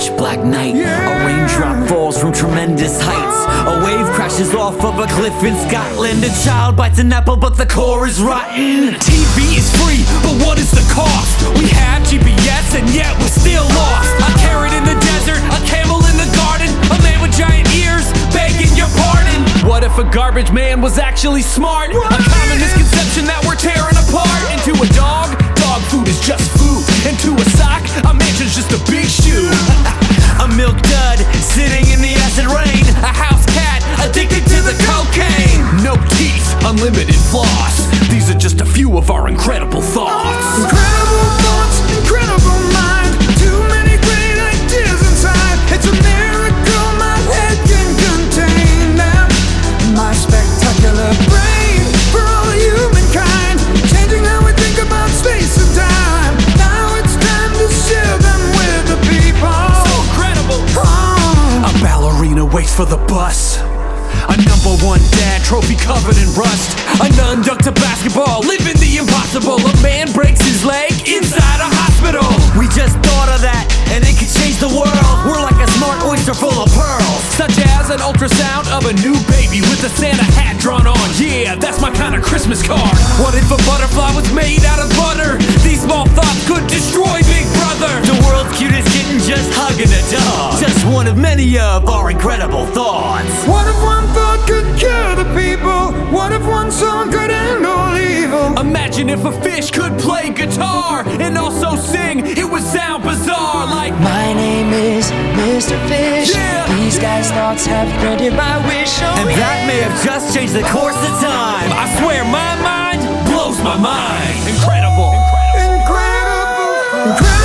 pitch black night. A raindrop falls from tremendous heights. A wave crashes off of a cliff in Scotland. A child bites an apple but the core is rotten. TV is free, but what is the cost? We have GPS and yet we're still lost. A carrot in the desert, a camel in the garden, a man with giant ears begging your pardon. What if a garbage man was actually smart? A common misconception that we're tearing apart. Into a dog food is just food. Into a sock, a mansion's just a big shoe. A milk dud sitting in the acid rain. A house cat addicted to the cocaine. No teeth, unlimited floss. These are just a few of our incredible thoughts. Incredible thoughts, incredible mind. Too many great ideas inside. It's a miracle my head can contain them. My spectacular brain for all of humankind, changing how we think about space and time. Now it's time to share them with the people. So incredible. A ballerina waits for the bus. A #1 dad, trophy covered in rust. A nun ducked a basketball, living the impossible. A man breaks his leg inside a hospital. We just thought of that, and it could change the world. We're like a smart oyster full of pearls. Such as an ultrasound of a new baby with a Santa hat drawn on. Yeah, that's my kind of Christmas card. What if a butterfly was made out of butter? These small thoughts could destroy Big Brother. The world's cutest kitten just hugging a dog. Just one of many of our incredible thoughts. What if one thought could cure the people? What if one song could end all evil? Imagine if a fish could play guitar and also sing, it would sound bizarre like my name is Mr. Fish. Yeah. These guys' thoughts have granted my wish. Oh, and that may have just changed the course of time. I swear my mind blows my mind. Incredible. Incredible.